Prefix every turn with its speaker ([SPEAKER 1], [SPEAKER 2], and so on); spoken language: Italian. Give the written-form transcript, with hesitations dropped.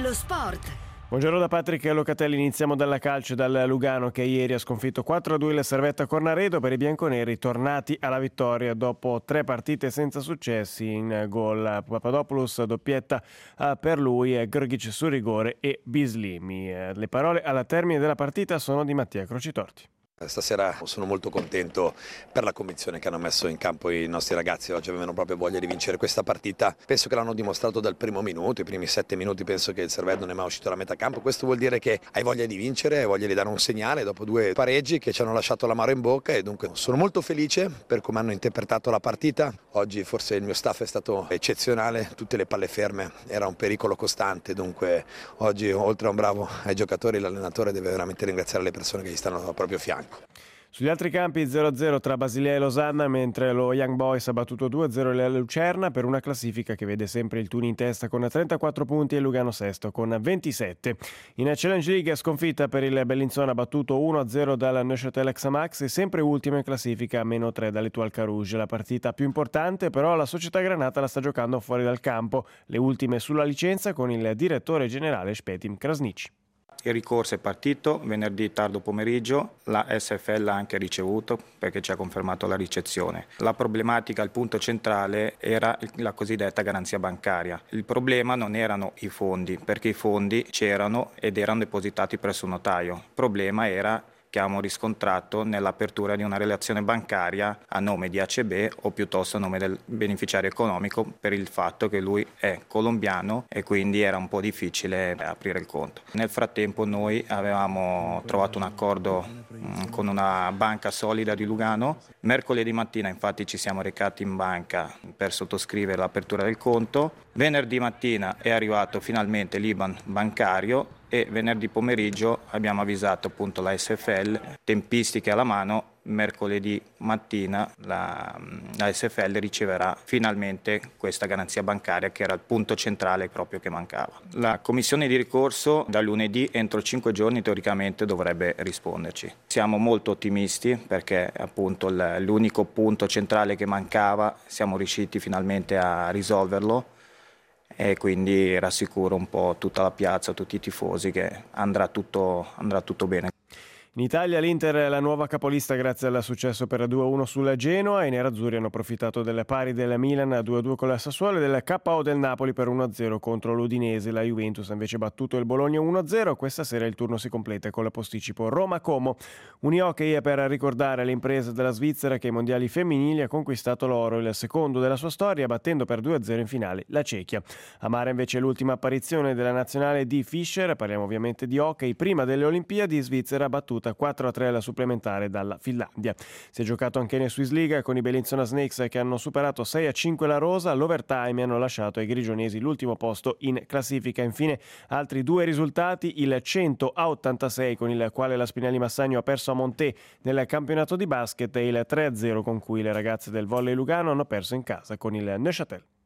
[SPEAKER 1] Lo sport.
[SPEAKER 2] Buongiorno da Patrick Locatelli, iniziamo dalla calcio, dal Lugano che ieri ha sconfitto 4-2 il Servetta Cornaredo. Per i bianconeri tornati alla vittoria dopo 3 partite senza successi. In gol Papadopoulos, doppietta per lui, Grgic su rigore e Bislimi. Le parole alla termine della partita sono di Mattia Crocitorti.
[SPEAKER 3] Stasera sono molto contento per la convinzione che hanno messo in campo i nostri ragazzi. Oggi avevano proprio voglia di vincere questa partita. Penso che l'hanno dimostrato dal primo minuto, i primi 7 minuti penso che il Servette non è mai uscito da metà campo. Questo vuol dire che hai voglia di vincere, hai voglia di dare un segnale dopo 2 pareggi che ci hanno lasciato l'amaro in bocca, e dunque sono molto felice per come hanno interpretato la partita. Oggi forse il mio staff è stato eccezionale, tutte le palle ferme, era un pericolo costante, dunque oggi oltre a un bravo ai giocatori l'allenatore deve veramente ringraziare le persone che gli stanno al proprio fianco.
[SPEAKER 2] Sugli altri campi 0-0 tra Basilea e Losanna, mentre lo Young Boys ha battuto 2-0 la Lucerna per una classifica che vede sempre il Tuni in testa con 34 punti e Lugano sesto con 27. In Challenge League sconfitta per il Bellinzona, battuto 1-0 dal Neuchâtel Xamax e sempre ultimo in classifica a -3 dall'Étoile Carouge. La partita più importante però la Società Granata la sta giocando fuori dal campo, le ultime sulla licenza con il direttore generale Špetin Krasniqi.
[SPEAKER 4] Il ricorso è partito venerdì tardo pomeriggio, la SFL ha anche ricevuto perché ci ha confermato la ricezione. La problematica, il punto centrale, era la cosiddetta garanzia bancaria. Il problema non erano i fondi, perché i fondi c'erano ed erano depositati presso un notaio. Il problema era che abbiamo riscontrato nell'apertura di una relazione bancaria a nome di ACB o piuttosto a nome del beneficiario economico, per il fatto che lui è colombiano e quindi era un po' difficile aprire il conto. Nel frattempo noi avevamo trovato un accordo con una banca solida di Lugano. Mercoledì mattina infatti ci siamo recati in banca per sottoscrivere l'apertura del conto. Venerdì mattina è arrivato finalmente l'IBAN bancario e venerdì pomeriggio abbiamo avvisato appunto la SFL, tempistiche alla mano. Mercoledì mattina la SFL riceverà finalmente questa garanzia bancaria che era il punto centrale proprio che mancava. La commissione di ricorso da lunedì entro 5 giorni teoricamente dovrebbe risponderci. Siamo molto ottimisti perché appunto l'unico punto centrale che mancava siamo riusciti finalmente a risolverlo, e quindi rassicuro un po' tutta la piazza, tutti i tifosi che andrà tutto bene.
[SPEAKER 2] In Italia l'Inter è la nuova capolista grazie al successo per 2-1 sulla Genoa. I nerazzurri hanno approfittato delle pari del Milan 2-2 con la Sassuolo e del KO del Napoli per 1-0 contro l'Udinese. La Juventus ha invece battuto il Bologna 1-0. Questa sera il turno si completa con la posticipo Roma-Como. Unihockey per ricordare le imprese della Svizzera che ai mondiali femminili ha conquistato l'oro, il secondo della sua storia, battendo per 2-0 in finale la Cechia. Amara invece l'ultima apparizione della nazionale di Fischer, parliamo ovviamente di hockey, prima delle Olimpiadi. Svizzera battuta 4-3 alla supplementare dalla Finlandia. Si è giocato anche nel Swiss League con i Bellinzona Snakes che hanno superato 6-5 la rosa all'overtime e hanno lasciato ai grigionesi l'ultimo posto in classifica. Infine altri 2 risultati: il 100-86 con il quale la Spinelli Massagno ha perso a Monté nel campionato di basket e il 3-0 con cui le ragazze del Volley Lugano hanno perso in casa con il Neuchâtel.